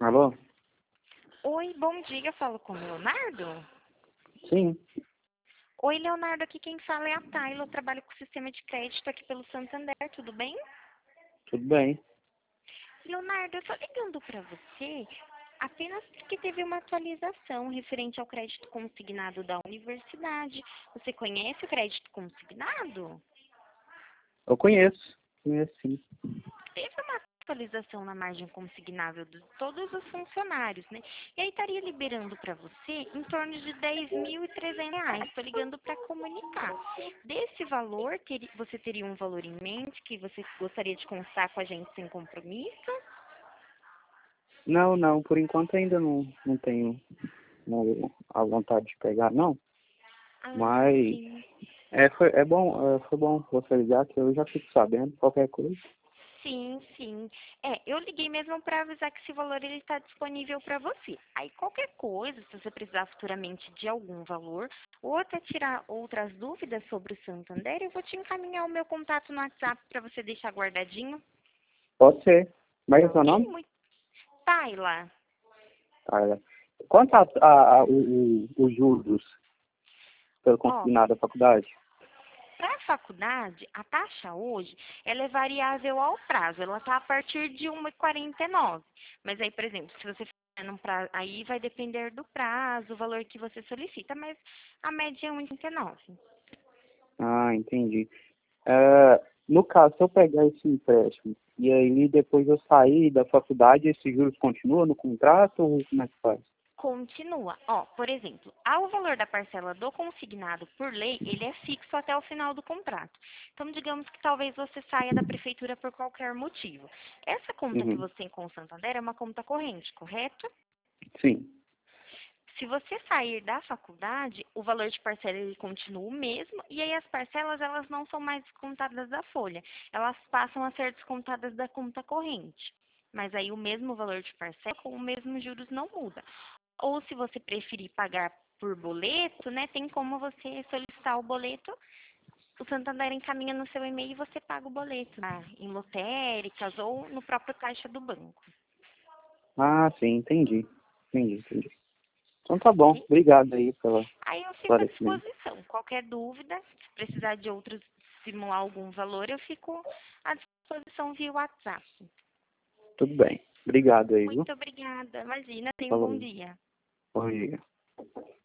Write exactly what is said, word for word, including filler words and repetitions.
Alô? Oi, bom dia, eu falo com o Leonardo? Sim, Oi, Leonardo, aqui quem fala é a Tayla, eu trabalho com o sistema de crédito aqui pelo Santander, tudo bem? tudo bem. Leonardo, eu tô ligando para você apenas porque teve uma atualização referente ao crédito consignado da universidade. Você conhece o crédito consignado? Eu conheço, conheço sim. Teve uma atualização na margem consignável de todos os funcionários, né? E aí estaria liberando para você em torno de dez mil e trezentos reais. Estou ligando para comunicar. Desse valor, teri- você teria um valor em mente que você gostaria de constar com a gente sem compromisso? Não, não, por enquanto ainda não, não tenho não, a vontade de pegar, não. Ah, Mas sim. é, foi, é bom, é, foi bom você ligar que eu já fico sabendo qualquer coisa. Sim, sim. É, eu liguei mesmo para avisar que esse valor ele está disponível para você. Aí qualquer coisa, se você precisar futuramente de algum valor, ou até tirar outras dúvidas sobre o Santander, eu vou te encaminhar o meu contato no WhatsApp para você deixar guardadinho. Pode ser. Mas é Tá o seu ok? nome? Muito. Taila. Ah, é. Quanto a, a, a, o, o- os juros pelo Ó, consignado da faculdade? para a faculdade, a taxa hoje ela é variável ao prazo. Ela está a partir de uma vírgula quarenta e nove. Mas aí, por exemplo, se você fizer num prazo, aí vai depender do prazo, o valor que você solicita, mas a média é um vírgula quarenta e nove. Ah, entendi. É, no caso, se eu pegar esse empréstimo e aí depois eu sair da faculdade, esses juros continuam no contrato ou como é que faz? Continua. Ó, por exemplo, ah, o valor da parcela do consignado por lei, ele é fixo até o final do contrato. Então, digamos que talvez você saia da prefeitura por qualquer motivo. Essa conta que Uhum. você tem com o Santander é uma conta corrente, correto? Sim. Se você sair da faculdade, o valor de parcela ele continua o mesmo e aí as parcelas elas não são mais descontadas da folha, elas passam a ser descontadas da conta corrente. Mas aí o mesmo valor de parcela com o mesmo juros não muda. Ou se você preferir pagar por boleto, né, tem como você solicitar o boleto, o Santander encaminha no seu e-mail e você paga o boleto, né, em lotéricas ou no próprio caixa do banco. Ah, sim, entendi. Entendi, entendi. Então tá bom. Ok? Obrigado aí pelo Aí eu fico à esclarecimento. disposição. Qualquer dúvida, se precisar de outros, simular algum valor, eu fico à disposição via WhatsApp. Tudo bem. Obrigado aí, viu? Muito obrigada. Imagina, tenha um bom Falou. dia. Bom dia.